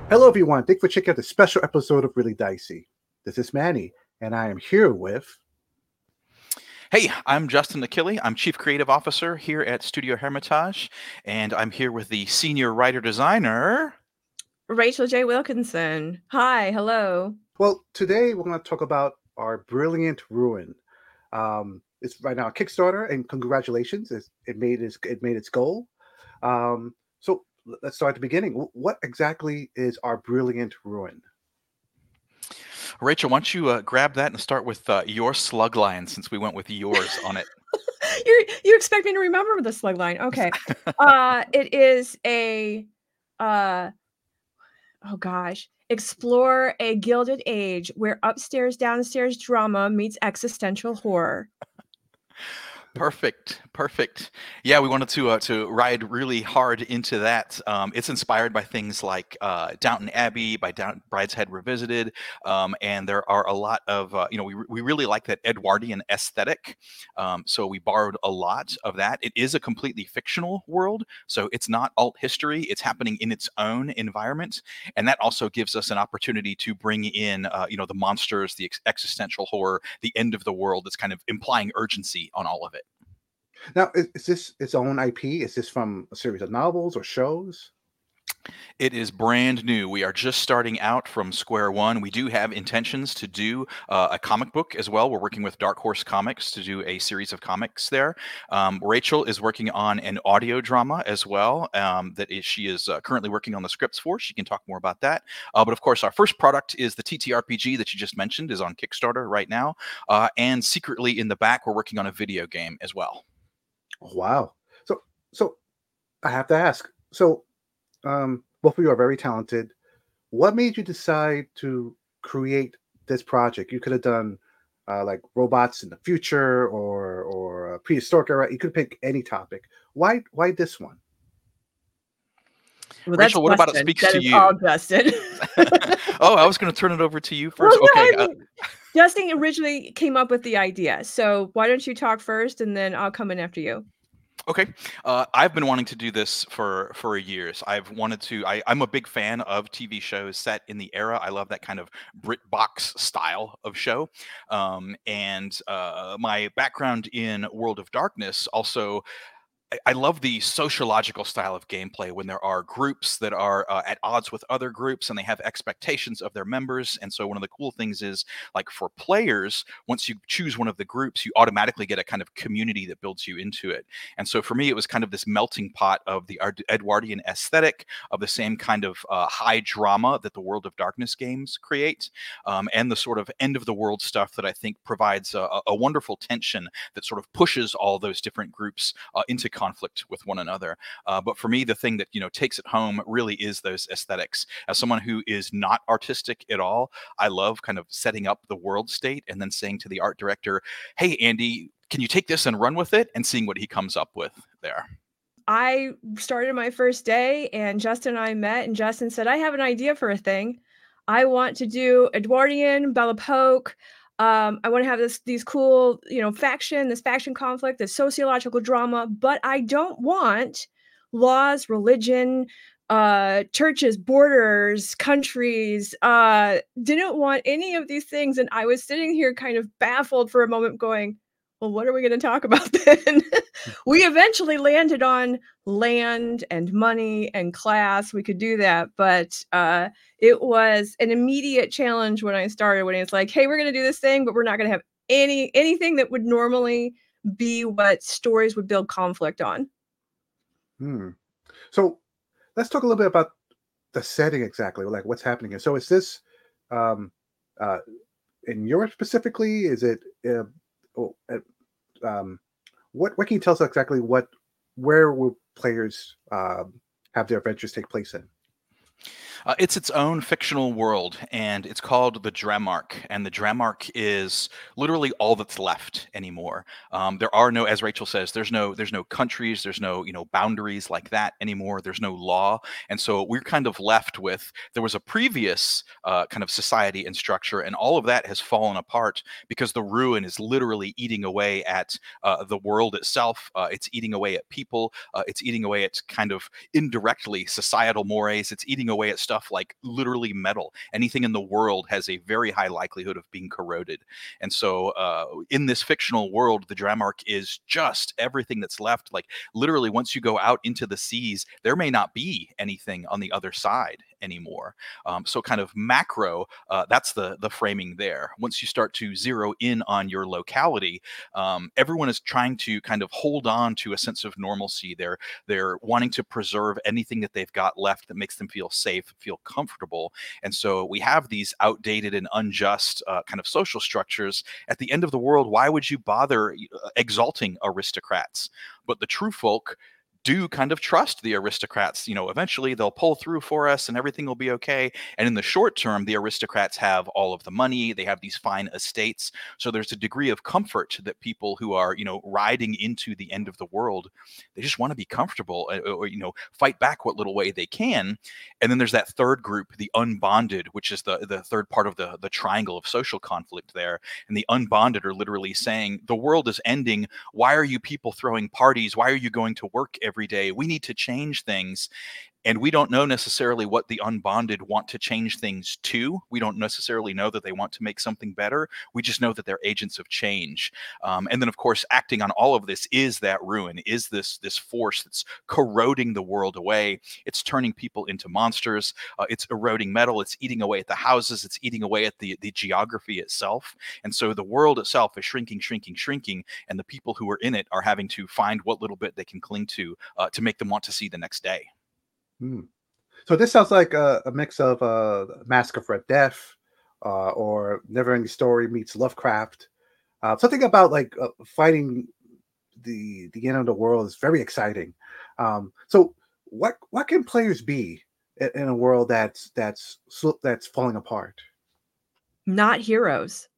Hello, everyone. Thanks for checking out the special episode of Really Dicey. This is Manny, and I am here with. Hey, I'm Justin Achille. I'm Chief Creative Officer here at Studio Hermitage, and I'm here with the Senior Writer Designer. Rachel J. Wilkinson. Hi, hello. Well, today we're going to talk about our brilliant ruin. It's right now a Kickstarter, and congratulations! It made its goal. So let's start at the beginning. What exactly is our brilliant ruin? Rachel, why don't you grab that and start with your slug line since we went with yours on it. You expect me to remember the slug line? Okay. It is a oh gosh. Explore a gilded age where upstairs downstairs drama meets existential horror. Perfect. Yeah, we wanted to ride really hard into that. It's inspired by things like Downton Abbey, by Brideshead Revisited, and there are a lot of we really like that Edwardian aesthetic. So we borrowed a lot of that. It is a completely fictional world, so it's not alt history. It's happening in its own environment, and that also gives us an opportunity to bring in the monsters, the existential horror, the end of the world. That's kind of implying urgency on all of it. Now, is this its own IP? Is this from a series of novels or shows? It is brand new. We are just starting out from square one. We do have intentions to do a comic book as well. We're working with Dark Horse Comics to do a series of comics there. Rachel is working on an audio drama as well she is currently working on the scripts for. She can talk more about that. But of course, our first product is the TTRPG that you just mentioned is on Kickstarter right now. And secretly in the back, we're working on a video game as well. Oh, wow. So I have to ask. Both of you are very talented. What made you decide to create this project? You could have done like robots in the future or prehistoric era. You could pick any topic. Why this one? Well, Rachel, what about it Justin. speaks That to is you? all Justin. Oh, I was going to turn it over to you first. Well, Okay. no, Justin originally came up with the idea. So why don't you talk first and then I'll come in after you. Okay. I've been wanting to do this for years. I've wanted to. I'm a big fan of TV shows set in the era. I love that kind of BritBox style of show. And my background in World of Darkness also I love the sociological style of gameplay when there are groups that are at odds with other groups and they have expectations of their members. And so one of the cool things is like for players, once you choose one of the groups, you automatically get a kind of community that builds you into it. And so for me, it was kind of this melting pot of the Edwardian aesthetic of the same kind of high drama that the World of Darkness games create, and the sort of end of the world stuff that I think provides a wonderful tension that sort of pushes all those different groups into conflict with one another. But for me, the thing that takes it home really is those aesthetics. As someone who is not artistic at all, I love kind of setting up the world state and then saying to the art director, "Hey, Andy, can you take this and run with it?" and seeing what he comes up with there. I started my first day and Justin and I met and Justin said, I have an idea for a thing. I want to do Edwardian, Bella Polk. I want to have these cool, this faction conflict, this sociological drama, but I don't want laws, religion, churches, borders, countries, didn't want any of these things. And I was sitting here kind of baffled for a moment going, well, what are we going to talk about then? We eventually landed on land and money and class. We could do that, but it was an immediate challenge when I started. When it's like, hey, we're going to do this thing, but we're not going to have anything that would normally be what stories would build conflict on. So let's talk a little bit about the setting exactly, like what's happening here. So is this um, in Europe specifically? Is it what can you tell us exactly where will players have their adventures take place in? It's its own fictional world, and it's called the Dremark. And the Dremark is literally all that's left anymore. There are no, as Rachel says, there's no countries, there's no boundaries like that anymore. There's no law, and so we're kind of left with there was a previous kind of society and structure, and all of that has fallen apart because the ruin is literally eating away at the world itself. It's eating away at people. It's eating away at kind of indirectly societal mores. It's eating away at stuff stuff like literally metal. Anything in the world has a very high likelihood of being corroded. And so in this fictional world, the Dramark is just everything that's left. Like literally, once you go out into the seas, there may not be anything on the other side anymore. So kind of macro, that's the framing there. Once you start to zero in on your locality, everyone is trying to kind of hold on to a sense of normalcy. They're wanting to preserve anything that they've got left that makes them feel safe, feel comfortable. And so we have these outdated and unjust kind of social structures. At the end of the world, why would you bother exalting aristocrats? But the true folk do kind of trust the aristocrats. Eventually they'll pull through for us and everything will be okay. And in the short term, the aristocrats have all of the money. They have these fine estates. So there's a degree of comfort that people who are, riding into the end of the world, they just want to be comfortable or fight back what little way they can. And then there's that third group, the unbonded, which is the third part of the triangle of social conflict there. And the unbonded are literally saying, the world is ending. Why are you people throwing parties? Why are you going to work every day? We need to change things. And we don't know necessarily what the unbonded want to change things to. We don't necessarily know that they want to make something better. We just know that they're agents of change. And then, of course, acting on all of this is that ruin, is this force that's corroding the world away. It's turning people into monsters. It's eroding metal. It's eating away at the houses. It's eating away at the geography itself. And so the world itself is shrinking, shrinking, shrinking. And the people who are in it are having to find what little bit they can cling to make them want to see the next day. So this sounds like a mix of Mask of Red Death or Neverending Story meets Lovecraft. Something about like fighting the end of the world is very exciting. So what can players be in a world that's falling apart? Not heroes.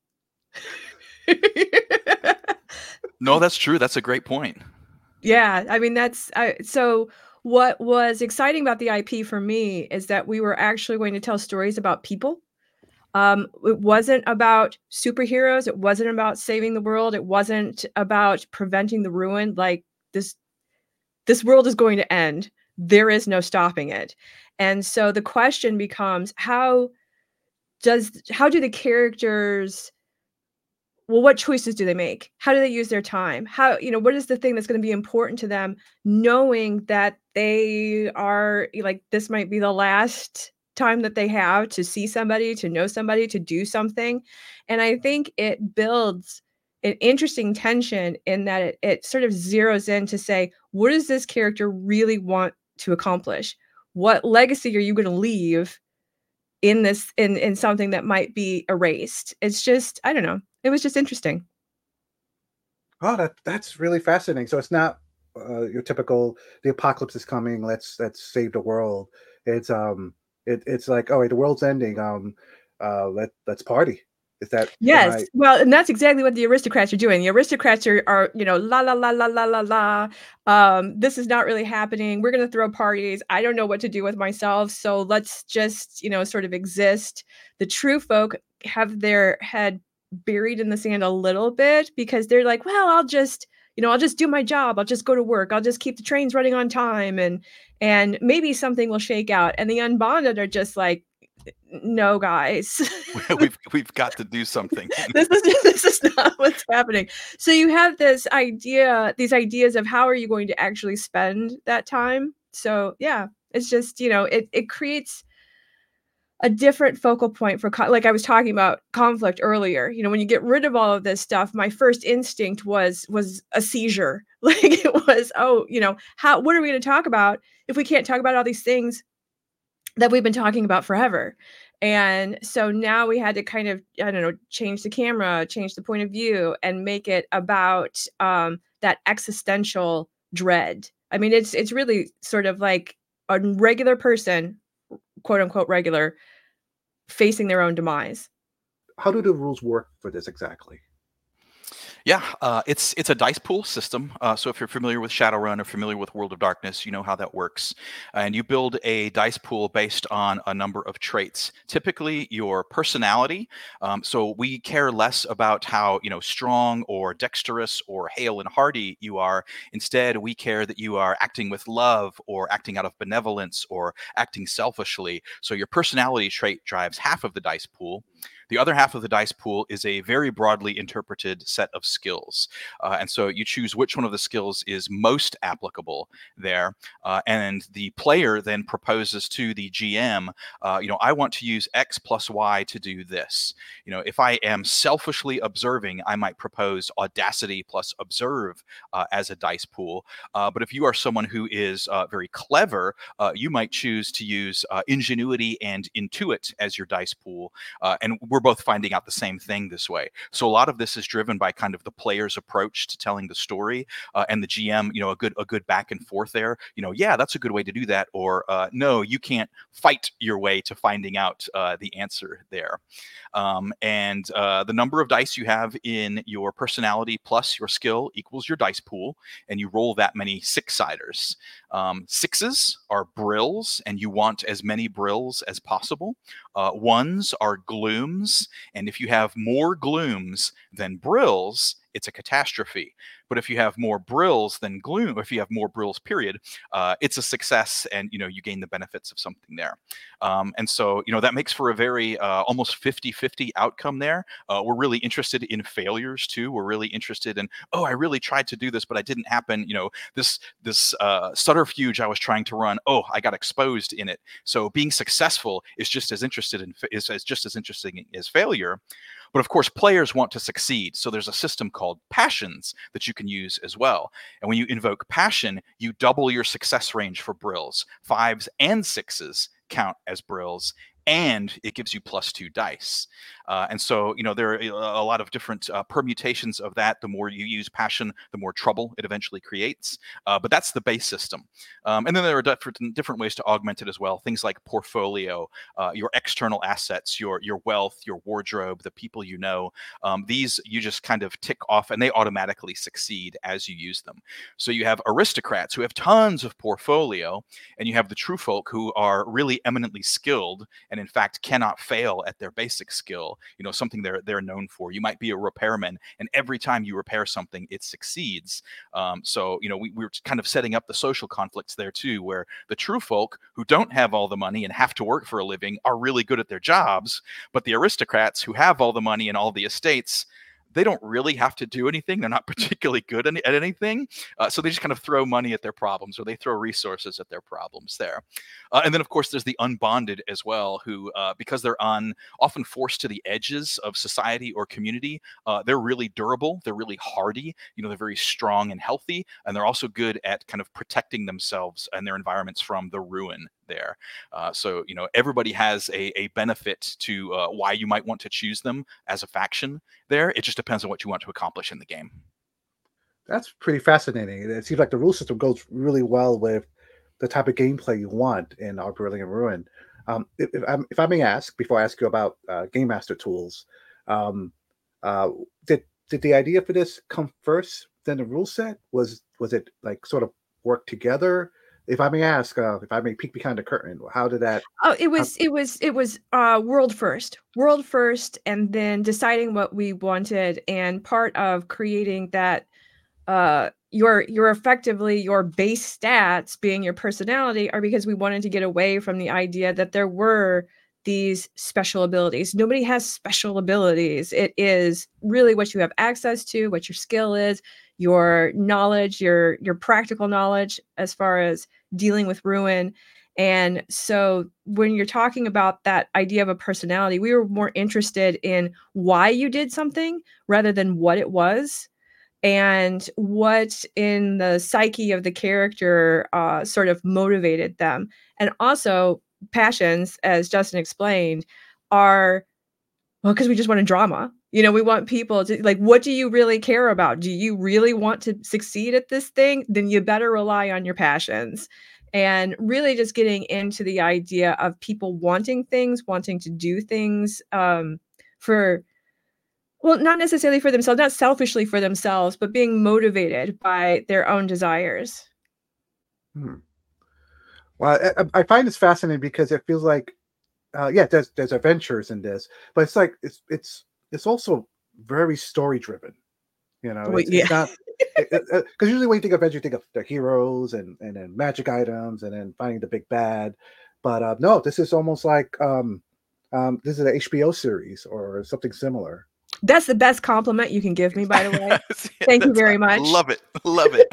No, that's true. That's a great point. Yeah, I mean so what was exciting about the IP for me is that we were actually going to tell stories about people. It wasn't about superheroes. It wasn't about saving the world. It wasn't about preventing the ruin. Like this world is going to end. There is no stopping it. And so the question becomes, how do the characters, well, what choices do they make? How do they use their time? What is the thing that's going to be important to them, knowing that they are like, this might be the last time that they have to see somebody, to know somebody, to do something. And I think it builds an interesting tension in that it sort of zeroes in to say, what does this character really want to accomplish? What legacy are you going to leave in this, in something that might be erased? It's just, I don't know. It was just interesting. Oh, that's really fascinating. So it's not your typical the apocalypse is coming. Let's save the world. It's it's like, oh wait, the world's ending. Let's party. Is that Yes. Well, and that's exactly what the aristocrats are doing. The aristocrats are la la la la la la la. This is not really happening. We're gonna throw parties. I don't know what to do with myself, so let's just sort of exist. The true folk have their head buried in the sand a little bit because they're like, well, I'll just do my job. I'll just go to work. I'll just keep the trains running on time, and maybe something will shake out. And the unbonded are just like, no, guys, we've got to do something. this is not what's happening. So you have these ideas of how are you going to actually spend that time. So yeah, it's just it creates a different focal point for like I was talking about conflict earlier. When you get rid of all of this stuff, my first instinct was a seizure. Like it was, what are we going to talk about if we can't talk about all these things that we've been talking about forever? And so now we had to kind of, I don't know, change the camera, change the point of view, and make it about that existential dread. I mean, it's really sort of like a regular person, quote unquote regular, facing their own demise. How do the rules work for this exactly? Yeah, it's a dice pool system. So if you're familiar with Shadowrun or familiar with World of Darkness, you know how that works. And you build a dice pool based on a number of traits. Typically, your personality. So we care less about how strong or dexterous or hale and hardy you are. Instead, we care that you are acting with love or acting out of benevolence or acting selfishly. So your personality trait drives half of the dice pool. The other half of the dice pool is a very broadly interpreted set of skills. And so you choose which one of the skills is most applicable there. And the player then proposes to the GM, I want to use X plus Y to do this. If I am selfishly observing, I might propose audacity plus observe as a dice pool. But if you are someone who is very clever, you might choose to use ingenuity and intuit as your dice pool. And we're both finding out the same thing this way. So a lot of this is driven by kind of the player's approach to telling the story, and the GM, a good back and forth there. Yeah, that's a good way to do that, or no, you can't fight your way to finding out the answer there. And the number of dice you have in your personality plus your skill equals your dice pool, and you roll that many six-siders. Sixes are brills, and you want as many brills as possible. Ones are glooms, and if you have more glooms than brills, it's a catastrophe. But if you have more brills than gloom, if you have more brills, period, it's a success, and you gain the benefits of something there. And so that makes for a very almost 50-50 outcome there. We're really interested in failures too. We're really interested in, oh, I really tried to do this, but I didn't happen. This subterfuge I was trying to run, oh, I got exposed in it. So being successful is just as interesting as failure. But of course, players want to succeed. So there's a system called passions that you can use as well. And when you invoke passion, you double your success range for brills. 5s and 6s count as brills, and it gives you +2 dice. And so, there are a lot of different permutations of that. The more you use passion, the more trouble it eventually creates. But that's the base system. And then there are different ways to augment it as well. Things like portfolio, your external assets, your wealth, your wardrobe, the people you know. These you just kind of tick off, and they automatically succeed as you use them. So you have aristocrats who have tons of portfolio, and you have the true folk who are really eminently skilled and in fact cannot fail at their basic skill, something they're known for. You might be a repairman, and every time you repair something, it succeeds. So we're kind of setting up the social conflicts there too, where the true folk who don't have all the money and have to work for a living are really good at their jobs, but the aristocrats who have all the money and all the estates, they don't really have to do anything. They're not particularly good at anything. So they just kind of throw money at their problems, or they throw resources at their problems there. And then, of course, there's the unbonded as well, who, because they're often forced to the edges of society or community, they're really durable. They're really hardy. They're very strong and healthy. And they're also good at kind of protecting themselves and their environments from the ruin there. So everybody has a benefit to why you might want to choose them as a faction there. It just depends on what you want to accomplish in the game. That's pretty fascinating. It seems like the rule system goes really well with the type of gameplay you want in Our Brilliant Ruin. If I may ask, before I ask you about Game Master tools, um, did the idea for this come first, then the rule set? Was it like sort of work together? If I may ask, if I may peek behind the curtain, how did that? Oh, it was world first, and then deciding what we wanted, and part of creating that your effectively your base stats being your personality are because we wanted to get away from the idea that there were these special abilities. Nobody has special abilities. It is really what you have access to, what your skill is, your knowledge, your practical knowledge as far as dealing with ruin. And so when you're talking about that idea of a personality, we were more interested in why you did something rather than what it was, and what in the psyche of the character sort of motivated them. And also passions, as Justin explained, are, well, because we just want a drama. We want people to, like, what do you really care about? Do you really want to succeed at this thing? Then you better rely on your passions. And really just getting into the idea of people wanting things, wanting to do things for Well, not necessarily for themselves, not selfishly for themselves, but being motivated by their own desires. Hmm. Well, I find this fascinating because it feels like, yeah, there's adventures in this, but it's like it's also very story driven. You know, Well, it's yeah. not because usually when you think of adventure, you think of the heroes and then magic items and then finding the big bad. But no, this is almost like this is an HBO series or something similar. That's the best compliment you can give me, by the way. Yeah, Thank you very much. love it, love it.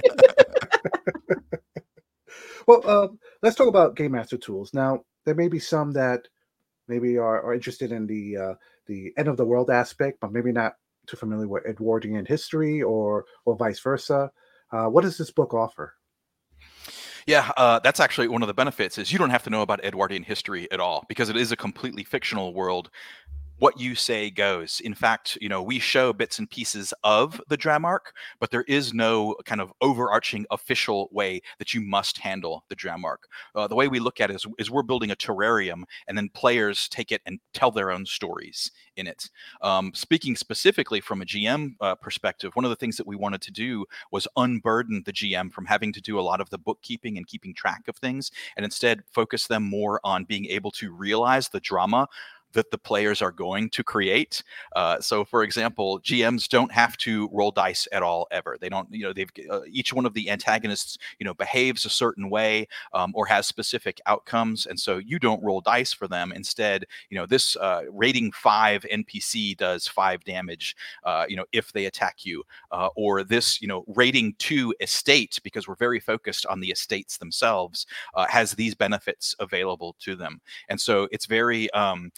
Well, let's talk about Game Master tools. Now, there may be some that maybe are interested in the end of the world aspect, but maybe not too familiar with Edwardian history or vice versa. What does this book offer? Yeah, that's actually one of the benefits is you don't have to know about Edwardian history at all because it is a completely fictional world. What you say goes. In fact, we show bits and pieces of the Dramark, but there is no kind of overarching official way that you must handle the Dramark. The way we look at it is we're building a terrarium, and then players take it and tell their own stories in it. Speaking specifically from a GM perspective, one of the things that we wanted to do was unburden the GM from having to do a lot of the bookkeeping and keeping track of things, and instead focus them more on being able to realize the drama that the players are going to create. So, for example, GMs don't have to roll dice at all ever. They don't, they've each one of the antagonists, behaves a certain way or has specific outcomes, and so you don't roll dice for them. Instead, this rating 5 NPC does 5 damage, if they attack you, or this, rating 2 estate, because we're very focused on the estates themselves, has these benefits available to them, and so it's very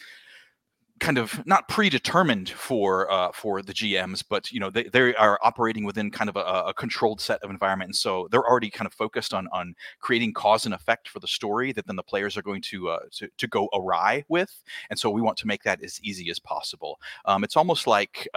kind of not predetermined for the GMs, but they are operating within kind of a controlled set of environment, and so they're already kind of focused on creating cause and effect for the story that then the players are going to go awry with, and so we want to make that as easy as possible. It's almost like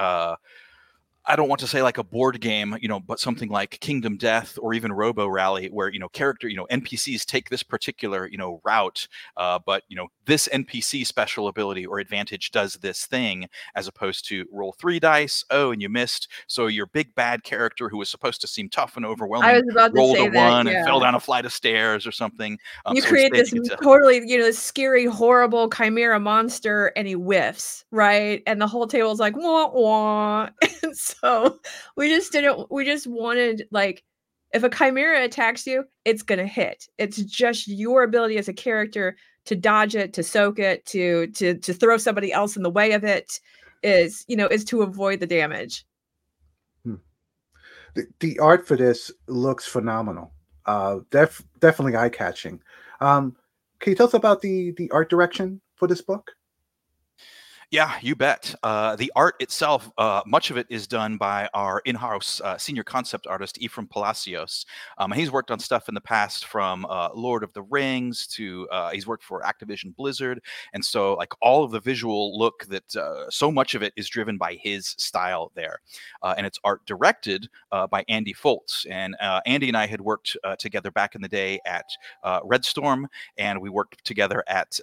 I don't want to say like a board game, but something like Kingdom Death or even Robo Rally, where NPCs take this particular route, but this NPC special ability or advantage does this thing, as opposed to roll 3 dice. Oh, and you missed, so your big bad character who was supposed to seem tough and I overwhelming was about to rolled say a that, 1 and yeah. fell down a flight of stairs or something. You So create instead, this you get to totally, this scary, horrible chimera monster, and he whiffs, right? And the whole table's like, wah, wah. And so we just wanted, like, if a chimera attacks you, it's gonna hit. It's just your ability as a character to dodge it, to soak it, to throw somebody else in the way of it is to avoid the damage. Hmm. The art for this looks phenomenal. Definitely eye catching. Can you tell us about the art direction for this book? Yeah, you bet. The art itself, much of it is done by our in-house senior concept artist, Ephraim Palacios. He's worked on stuff in the past from Lord of the Rings to he's worked for Activision Blizzard. And so like all of the visual look that so much of it is driven by his style there. And it's art directed by Andy Foltz. And Andy and I had worked together back in the day at Red Storm, and we worked together at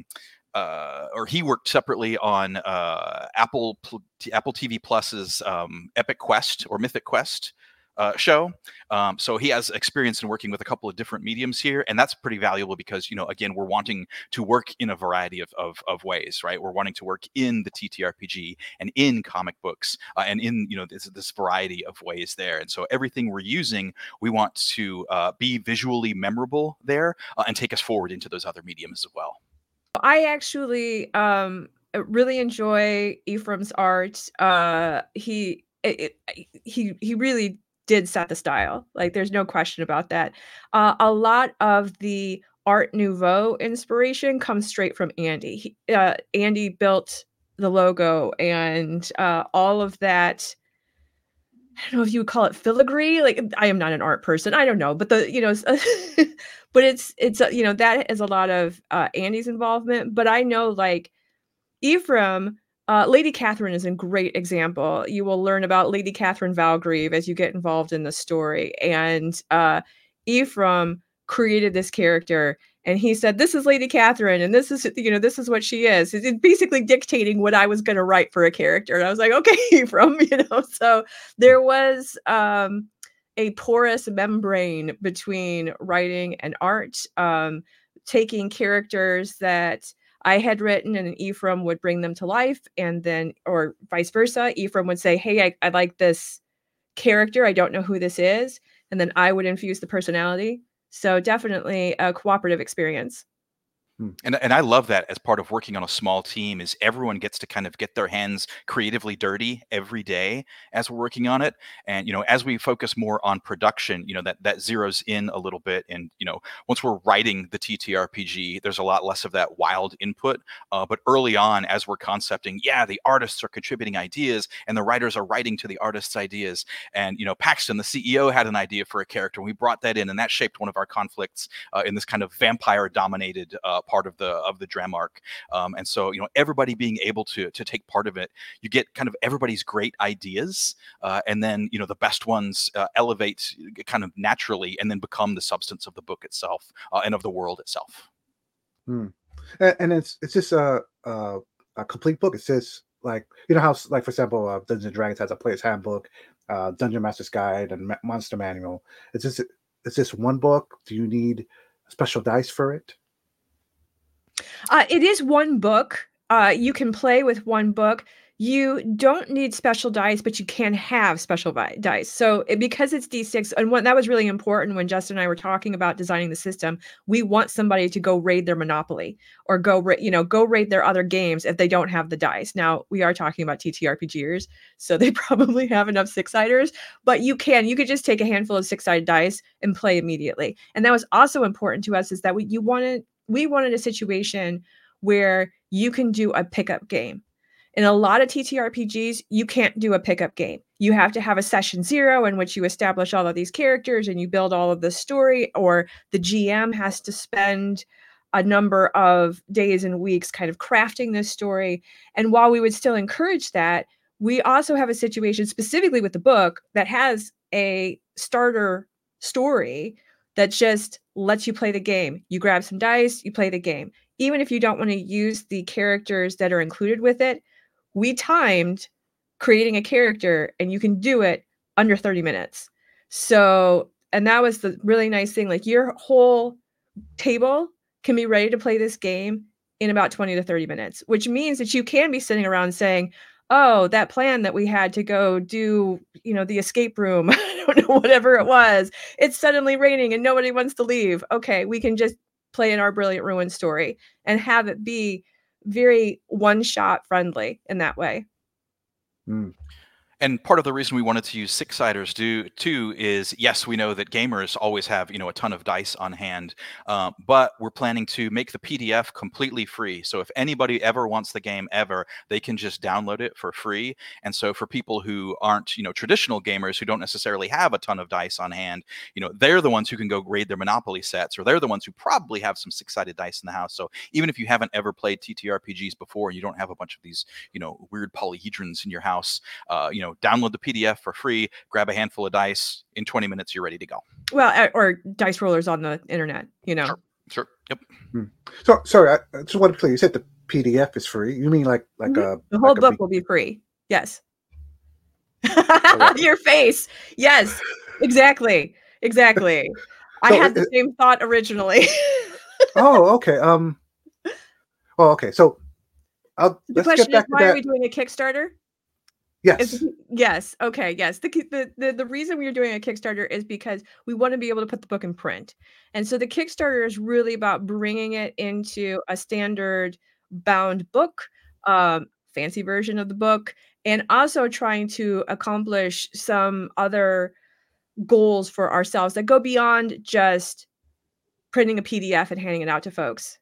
or he worked separately on Apple TV Plus's Epic Quest or Mythic Quest show. So he has experience in working with a couple of different mediums here, and that's pretty valuable because again, we're wanting to work in a variety of ways, right? We're wanting to work in the TTRPG and in comic books and in this variety of ways there. And so everything we're using, we want to be visually memorable there and take us forward into those other mediums as well. I actually really enjoy Ephraim's art. He really did set the style. Like, there's no question about that. A lot of the Art Nouveau inspiration comes straight from Andy. Andy built the logo and all of that. I don't know if you would call it filigree. Like, I am not an art person. I don't know, but but it's that is a lot of Andy's involvement. But I know, like, Ephraim, Lady Catherine is a great example. You will learn about Lady Catherine Valgrieve as you get involved in the story, and Ephraim created this character, and he said, "This is Lady Catherine, and this is, you know, this is what she is." It's basically dictating what I was going to write for a character, and I was like, "Okay, Ephraim," you know. So there was a porous membrane between writing and art, taking characters that I had written, and Ephraim would bring them to life, and then, or vice versa, Ephraim would say, "Hey, I like this character. I don't know who this is," and then I would infuse the personality. So definitely a cooperative experience. And I love that as part of working on a small team is everyone gets to kind of get their hands creatively dirty every day as we're working on it. And, you know, as we focus more on production, you know, that zeroes in a little bit. And, you know, once we're writing the TTRPG, there's a lot less of that wild input. But early on, as we're concepting, yeah, the artists are contributing ideas and the writers are writing to the artists' ideas. And, you know, Paxton, the CEO, had an idea for a character, and we brought that in, and that shaped one of our conflicts in this kind of vampire dominated part of the dram arc. And so, you know, everybody being able to take part of it, you get kind of everybody's great ideas, and then, you know, the best ones elevate kind of naturally and then become the substance of the book itself and of the world itself. And it's just a complete book. It's just like, you know how, like, for example, Dungeons and Dragons has a player's handbook, Dungeon Master's Guide, and Monster Manual. It's just one book. Do you need special dice for it? It is one book. You can play with one book. You don't need special dice, but you can have special dice. So because it's D6, and that was really important when Justin and I were talking about designing the system. We want somebody to go raid their Monopoly or go raid their other games if they don't have the dice. Now we are talking about TTRPGers, so they probably have enough six-siders, but you could just take a handful of six-sided dice and play immediately. And that was also important to us, is that we wanted a situation where you can do a pickup game. In a lot of TTRPGs, you can't do a pickup game. You have to have a session 0 in which you establish all of these characters and you build all of the story, or the GM has to spend a number of days and weeks kind of crafting this story. And while we would still encourage that, we also have a situation specifically with the book that has a starter story that just lets you play the game. You grab some dice, you play the game. Even if you don't want to use the characters that are included with it, we timed creating a character and you can do it under 30 minutes. So, and that was the really nice thing. Like, your whole table can be ready to play this game in about 20 to 30 minutes, which means that you can be sitting around saying, "Oh, that plan that we had to go do, you know, the escape room, I don't know, whatever it was, it's suddenly raining and nobody wants to leave. Okay, we can just play in our Brilliant Ruin story and have it be very one-shot friendly in that way." Mm. And part of the reason we wanted to use six-siders too is, yes, we know that gamers always have, you know, a ton of dice on hand, but we're planning to make the PDF completely free. So if anybody ever wants the game ever, they can just download it for free. And so for people who aren't, you know, traditional gamers who don't necessarily have a ton of dice on hand, you know, they're the ones who can go raid their Monopoly sets, or they're the ones who probably have some six-sided dice in the house. So even if you haven't ever played TTRPGs before and you don't have a bunch of these, you know, weird polyhedrons in your house, you know, download the PDF for free, grab a handful of dice. In 20 minutes, you're ready to go. Well, or dice rollers on the internet, you know. Sure. Yep. So, sorry, I just wanted to clear. You said the PDF is free. You mean like the whole like book will be free? Yes. Your face. Yes. Exactly. I had the same thought originally. Oh, okay. Okay. So, the let's question get back is, to why that. are we doing a Kickstarter? Yes. Yes. Okay. Yes. The reason we are doing a Kickstarter is because we want to be able to put the book in print. And so the Kickstarter is really about bringing it into a standard bound book, fancy version of the book, and also trying to accomplish some other goals for ourselves that go beyond just printing a PDF and handing it out to folks.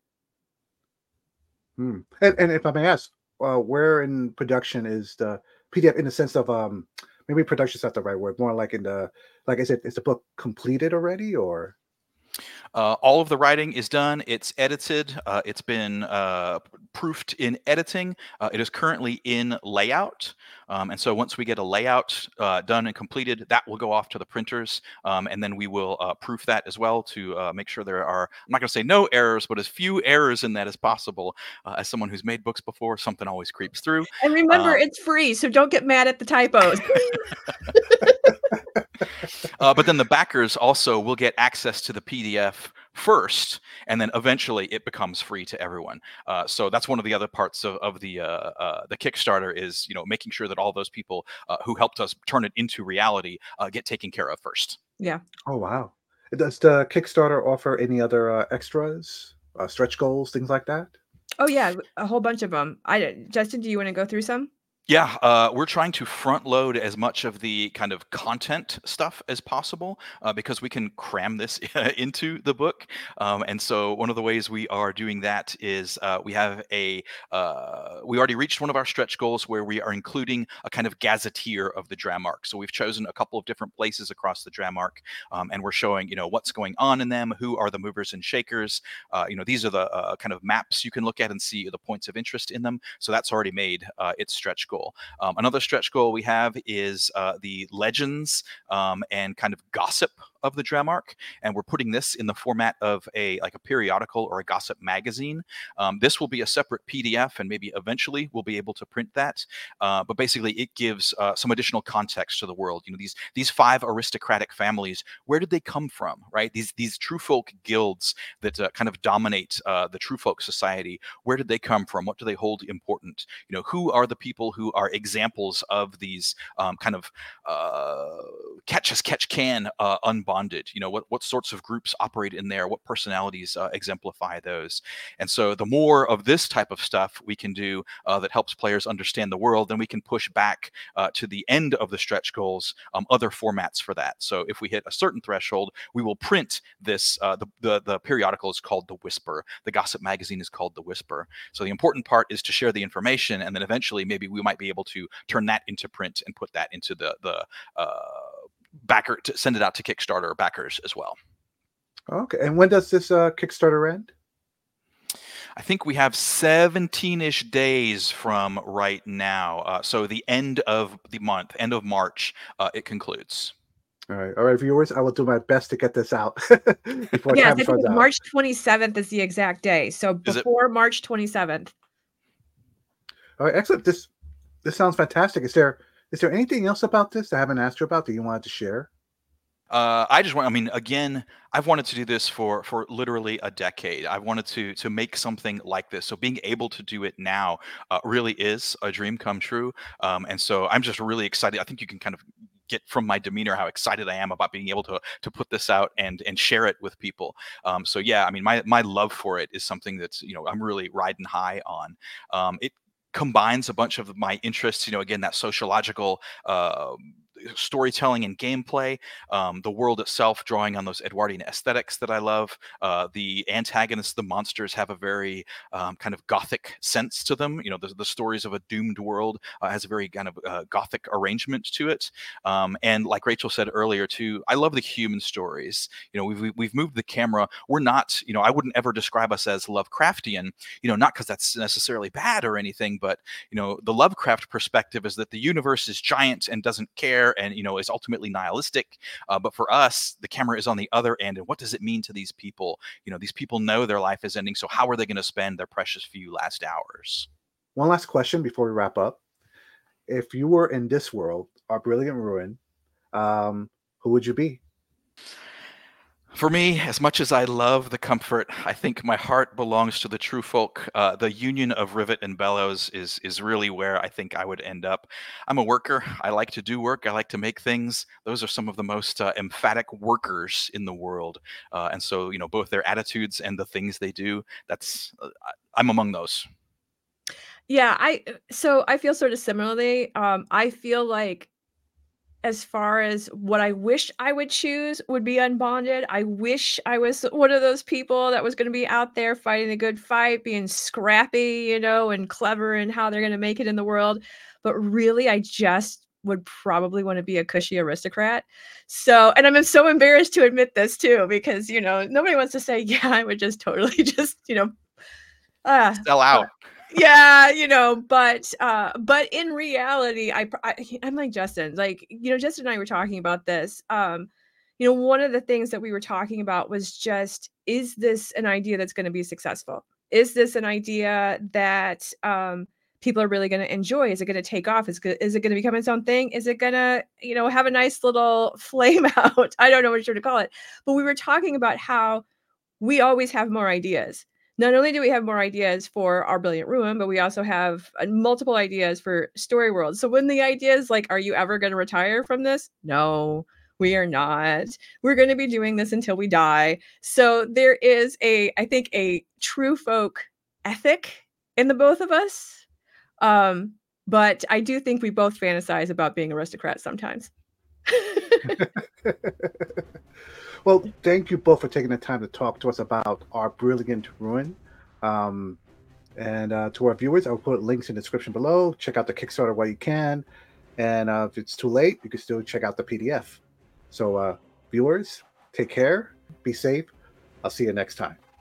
And if I may ask, where in production is the PDF, in the sense of maybe production is not the right word, more like in the, like, is the book completed already, or? All of the writing is done. It's edited. It's been proofed in editing. It is currently in layout. And so once we get a layout done and completed, that will go off to the printers. And then we will proof that as well to make sure there are, I'm not going to say no errors, but as few errors in that as possible. As someone who's made books before, something always creeps through. And remember, it's free, so don't get mad at the typos. But then the backers also will get access to the PDF first, and then eventually it becomes free to everyone. So that's one of the other parts of the Kickstarter is, you know, making sure that all those people who helped us turn it into reality get taken care of first. Yeah. Oh wow! Does the Kickstarter offer any other extras, stretch goals, things like that? Oh yeah, a whole bunch of them. Justin, do you want to go through some? Yeah, we're trying to front load as much of the kind of content stuff as possible because we can cram this into the book. And so one of the ways we are doing that is we have we already reached one of our stretch goals where we are including a kind of gazetteer of the Dramark. So we've chosen a couple of different places across the Dramark, and we're showing, you know, what's going on in them, who are the movers and shakers. You know, these are the kind of maps you can look at and see the points of interest in them. So that's already made its stretch goal. Another stretch goal we have is the legends and kind of gossip of the Dramark, and we're putting this in the format of a periodical or a gossip magazine. This will be a separate PDF, and maybe eventually we'll be able to print that. But basically, it gives some additional context to the world. You know, these 5 aristocratic families. Where did they come from? Right? These true folk guilds that kind of dominate the true folk society. Where did they come from? What do they hold important? You know, who are the people who are examples of these kind of catch as catch can unbonded? You know, what sorts of groups operate in there? What personalities exemplify those? And so the more of this type of stuff we can do that helps players understand the world, then we can push back to the end of the stretch goals other formats for that. So if we hit a certain threshold, we will print this. The periodical is called The Whisper. The gossip magazine is called The Whisper. So the important part is to share the information, and then eventually maybe we might be able to turn that into print and put that into the backer, to send it out to Kickstarter backers as well. Okay, and when does this Kickstarter end? I think we have 17-ish days from right now. So the end of the month, end of March, it concludes. All right, viewers. I will do my best to get this out before Yes, I time think runs it's out. March 27th is the exact day. So Is it? before March 27th. All right, excellent. This sounds fantastic. Is there anything else about this I haven't asked you about that you wanted to share? I just want, I mean, again, I've wanted to do this for literally a decade. I wanted to make something like this. So being able to do it now really is a dream come true. And so I'm just really excited. I think you can kind of get from my demeanor how excited I am about being able to put this out and share it with people. So yeah, I mean, my love for it is something that's, you know, I'm really riding high on. It combines a bunch of my interests, you know, again, that sociological storytelling and gameplay, the world itself drawing on those Edwardian aesthetics that I love. The antagonists, the monsters, have a very kind of gothic sense to them. You know, the stories of a doomed world has a very kind of gothic arrangement to it. And like Rachel said earlier too, I love the human stories. You know, we've moved the camera. We're not, you know, I wouldn't ever describe us as Lovecraftian, you know, not because that's necessarily bad or anything, but, you know, the Lovecraft perspective is that the universe is giant and doesn't care, and, you know, is ultimately nihilistic. But for us, the camera is on the other end. And what does it mean to these people? You know, these people know their life is ending. So how are they going to spend their precious few last hours? One last question before we wrap up. If you were in this world, our brilliant ruin, who would you be? For me, as much as I love the comfort, I think my heart belongs to the true folk. The union of Rivet and Bellows is really where I think I would end up. I'm a worker. I like to do work. I like to make things. Those are some of the most emphatic workers in the world. And so, you know, both their attitudes and the things they do, I'm among those. Yeah, so I feel sort of similarly. I feel like as far as what I wish I would choose would be unbonded. I wish I was one of those people that was going to be out there fighting a good fight, being scrappy, you know, and clever in how they're going to make it in the world. But really, I just would probably want to be a cushy aristocrat. So, and I'm so embarrassed to admit this too, because, you know, nobody wants to say, yeah, I would just totally just, you know, Sell out. yeah, you know, but in reality, I'm like Justin, like, you know, Justin and I were talking about this. You know, one of the things that we were talking about was just, is this an idea that's going to be successful? Is this an idea that people are really going to enjoy? Is it going to take off? Is it going to become its own thing? Is it going to, you know, have a nice little flame out? I don't know what you're to call it, but we were talking about how we always have more ideas. Not only do we have more ideas for Our Brilliant Ruin, but we also have multiple ideas for Story World. So when the idea is like, are you ever going to retire from this? No, we are not. We're going to be doing this until we die. So there is I think, a true folk ethic in the both of us. But I do think we both fantasize about being aristocrats sometimes. Well, thank you both for taking the time to talk to us about Our Brilliant Ruin. And to our viewers, I'll put links in the description below. Check out the Kickstarter while you can. And if it's too late, you can still check out the PDF. So viewers, take care, be safe. I'll see you next time.